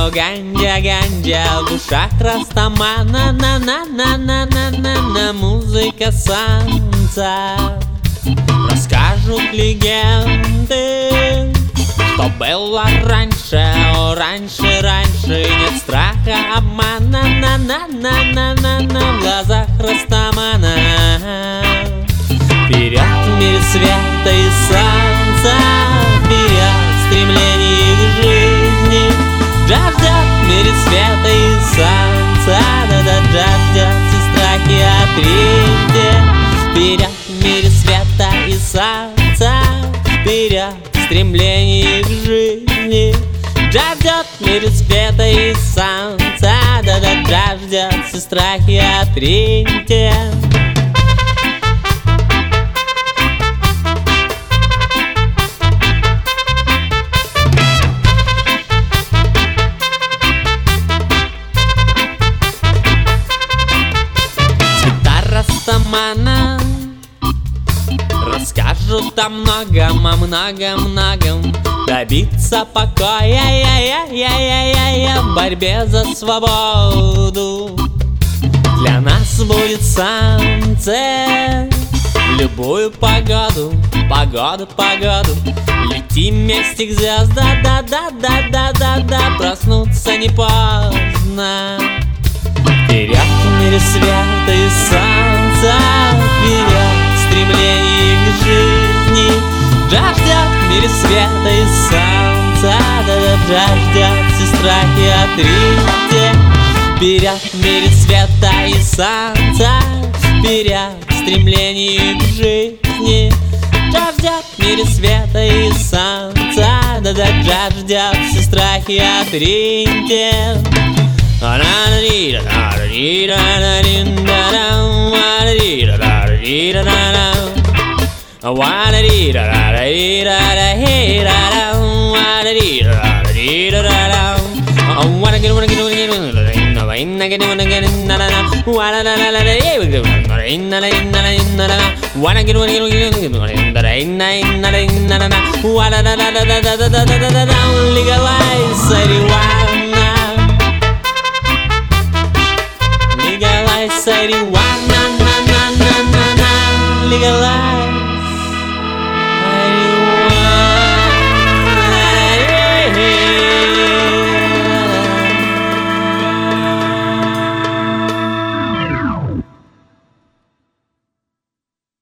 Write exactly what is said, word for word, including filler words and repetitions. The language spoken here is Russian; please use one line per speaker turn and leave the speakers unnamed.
ганджа, ганджа, в ушах растамана, на на на на на на на музыка санца. Расскажут легенды, что было раньше, о, раньше, раньше. Нет страха, обмана, на на на на на на в глазах растамана. Вперед в мире света и солнца, вперед стремлений к жизни. Джаз ждет в мире света и солнца, да-да, джаз ждет все страхи отриньте. Вперед в мире света и солнца, вперед стремлений к жизни. Джаз ждет в мире света и солнца, да-да, джаз ждет все страхи отриньте. Растамана расскажут о многом, о многом-многом. Добиться покоя, я-я-я-я-я, в борьбе за свободу. Для нас будет солнце в любую погоду, погоду, погоду. Летим вместе к звездам, да-да-да-да-да-да, проснуться не поздно. Вперед в мире света и солнца, вперед стремлений к жизни. Джаз ждет в мире света и солнца, да-да, джаз ждет все страхи отриньте. Вперед в мире света и солнца, вперед стремлений к жизни. Джаз ждет в мире света и солнца, да-да, джаз ждет все страхи отриньте. Legalize